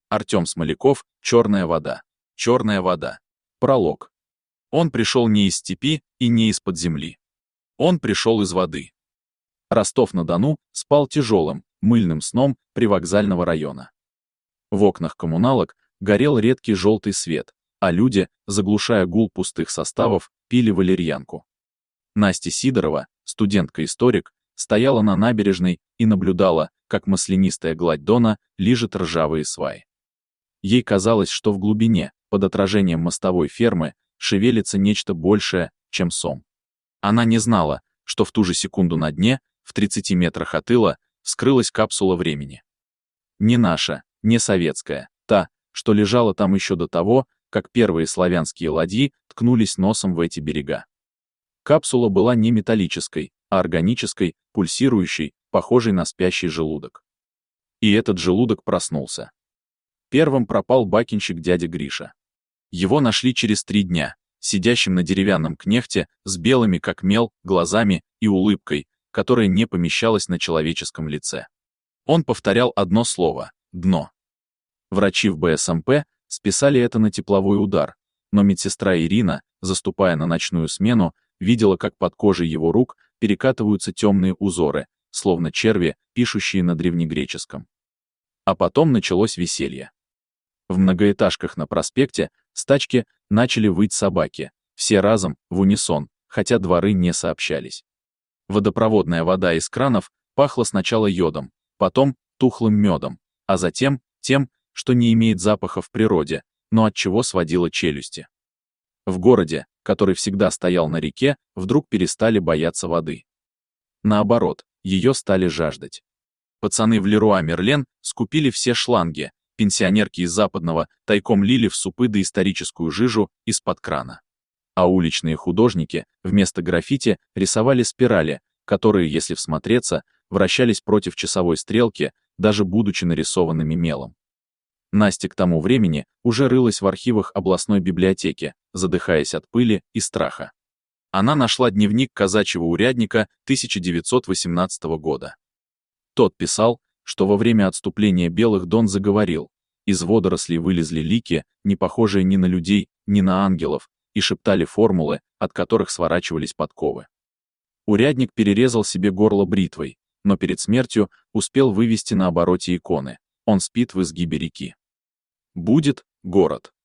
Артем Смоляков, «Черная вода». Черная вода. Пролог. Он пришел не из степи и не из-под земли. Он пришел из воды. Ростов-на-Дону спал тяжелым, мыльным сном привокзального района. В окнах коммуналок горел редкий желтый свет, а люди, заглушая гул пустых составов, пили валерьянку. Настя Сидорова, студентка-историк, стояла на набережной и наблюдала, как маслянистая гладь Дона лижет ржавые сваи. Ей казалось, что в глубине, под отражением мостовой фермы, шевелится нечто большее, чем сом. Она не знала, что в ту же секунду на дне, в 30 метрах от ила, вскрылась капсула времени. Не наша, не советская, та, что лежала там еще до того, как первые славянские ладьи ткнулись носом в эти берега. Капсула была не металлической, а органической, пульсирующей, похожей на спящий желудок. И этот желудок проснулся. Первым пропал бакинщик дядя Гриша. Его нашли через 3 дня, сидящим на деревянном кнехте с белыми как мел глазами и улыбкой, которая не помещалась на человеческом лице. Он повторял одно слово — «дно». Врачи в БСМП списали это на тепловой удар, но медсестра Ирина, заступая на ночную смену, видела, как под кожей его рук перекатываются темные узоры, словно черви, пишущие на древнегреческом. А потом началось веселье. В многоэтажках на проспекте с тачки начали выть собаки, все разом, в унисон, хотя дворы не сообщались. Водопроводная вода из кранов пахла сначала йодом, потом тухлым медом, а затем тем, что не имеет запаха в природе, но от чего сводило челюсти. В городе, который всегда стоял на реке, вдруг перестали бояться воды. Наоборот, ее стали жаждать. Пацаны в Леруа Мерлен скупили все шланги, пенсионерки из Западного тайком лили в супы доисторическую жижу из-под крана. А уличные художники вместо граффити рисовали спирали, которые, если всмотреться, вращались против часовой стрелки, даже будучи нарисованными мелом. Настя к тому времени уже рылась в архивах областной библиотеки, задыхаясь от пыли и страха. Она нашла дневник казачьего урядника 1918 года. Тот писал, что во время отступления белых Дон заговорил, из водорослей вылезли лики, не похожие ни на людей, ни на ангелов, и шептали формулы, от которых сворачивались подковы. Урядник перерезал себе горло бритвой, но перед смертью успел вывести на обороте иконы: он спит в изгибе реки. Будет город.